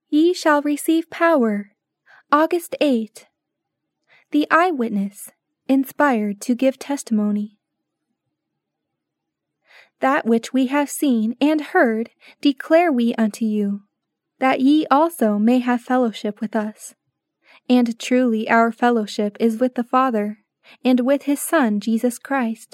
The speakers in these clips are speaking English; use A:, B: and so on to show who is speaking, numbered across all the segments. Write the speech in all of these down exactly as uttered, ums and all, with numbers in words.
A: Ye shall receive power. August eighth. The eyewitness, inspired to give testimony. That which we have seen and heard declare we unto you, that ye also may have fellowship with us. And truly our fellowship is with the Father, and with his Son Jesus Christ.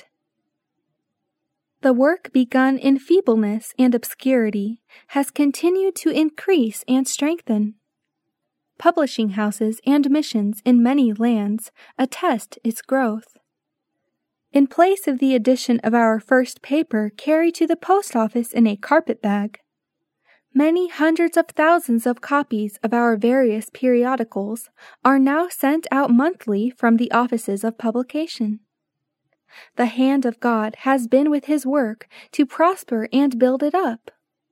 A: The work begun in feebleness and obscurity has continued to increase and strengthen. Publishing houses and missions in many lands attest its growth. In place of the edition of our first paper carried to the post office in a carpet bag, many hundreds of thousands of copies of our various periodicals are now sent out monthly from the offices of publication. The hand of God has been with his work to prosper and build it up.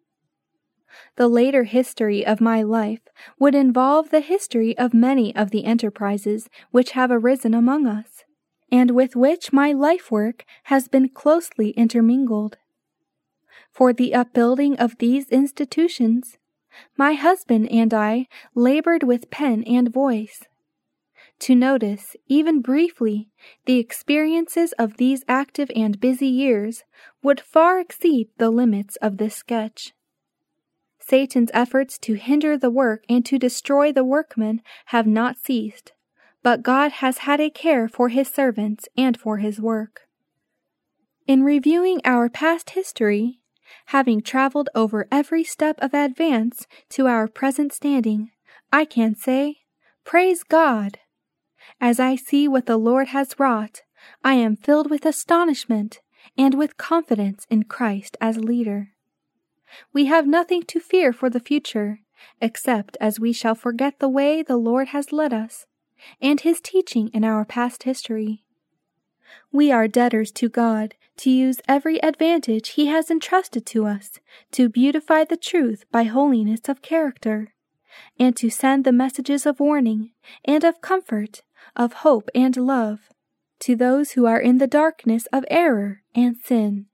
A: The later history of my life would involve the history of many of the enterprises which have arisen among us, and with which my life work has been closely intermingled. For the upbuilding of these institutions, my husband and I labored with pen and voice. To notice, even briefly, the experiences of these active and busy years would far exceed the limits of this sketch. Satan's efforts to hinder the work and to destroy the workmen have not ceased, but God has had a care for his servants and for his work. In reviewing our past history, having traveled over every step of advance to our present standing, I can say, Praise God! As I see what the Lord has wrought, I am filled with astonishment and with confidence in Christ as leader. We have nothing to fear for the future, except as we shall forget the way the Lord has led us, and his teaching in our past history. We are debtors to God to use every advantage he has entrusted to us to beautify the truth by holiness of character, and to send the messages of warning and of comfort, of hope and love, to those who are in the darkness of error and sin.